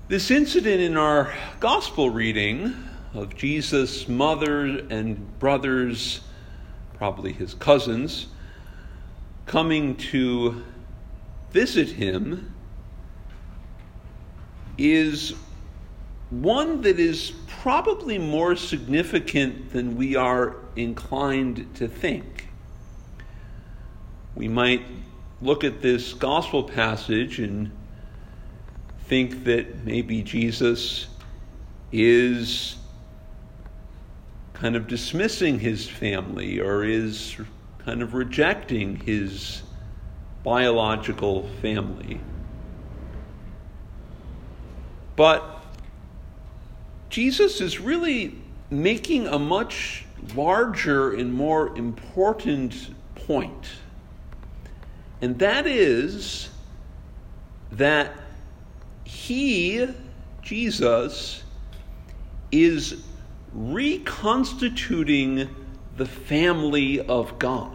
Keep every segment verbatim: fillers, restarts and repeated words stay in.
This incident in our gospel reading of Jesus' mother and brothers, probably his cousins, coming to visit him is one that is probably more significant than we are inclined to think. We might look at this gospel passage and think that maybe Jesus is kind of dismissing his family or is kind of rejecting his biological family. But Jesus is really making a much larger and more important point. And that is that he, Jesus, is reconstituting the family of God.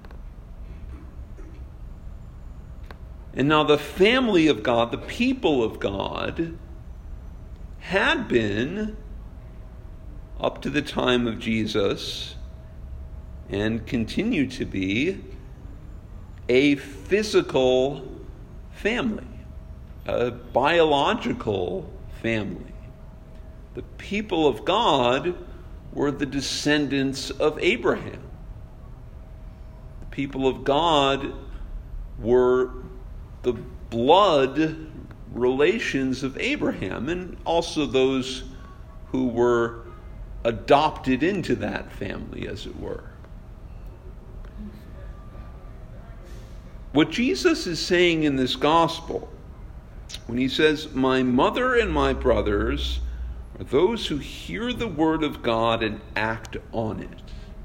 And now the family of God, the people of God, had been, up to the time of Jesus, and continue to be, a physical family, a biological family. The people of God were the descendants of Abraham. The people of God were the blood relations of Abraham, and also those who were adopted into that family, as it were. What Jesus is saying in this gospel, when he says, "My mother and my brothers are those who hear the word of God and act on it,"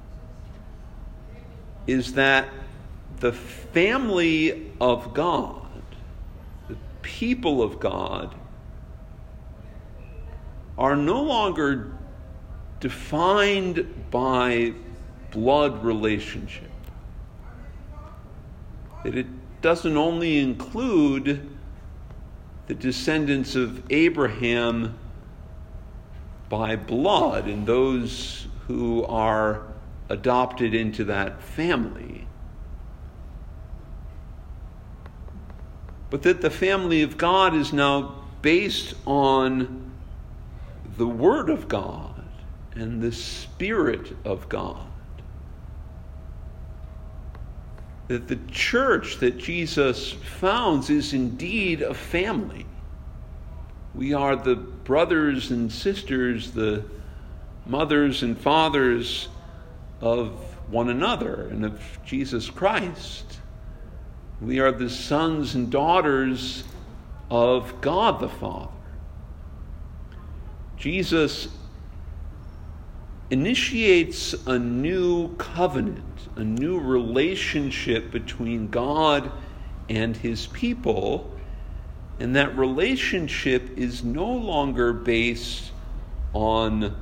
is that the family of God, the people of God, are no longer defined by blood relationship. That it doesn't only include the descendants of Abraham by blood and those who are adopted into that family, but that the family of God is now based on the Word of God and the Spirit of God. That the church that Jesus founds is indeed a family. We are the brothers and sisters, the mothers and fathers of one another and of Jesus Christ. We are the sons and daughters of God the Father. Jesus initiates a new covenant, a new relationship between God and his people, and that relationship is no longer based on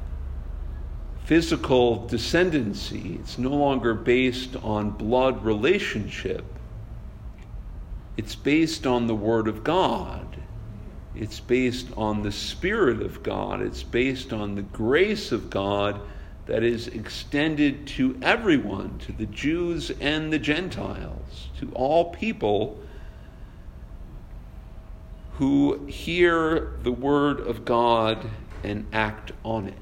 physical descendancy. It's no longer based on blood relationship. It's based on the Word of God. It's based on the Spirit of God. It's based on the grace of God that is extended to everyone, to the Jews and the Gentiles, to all people who hear the Word of God and act on it.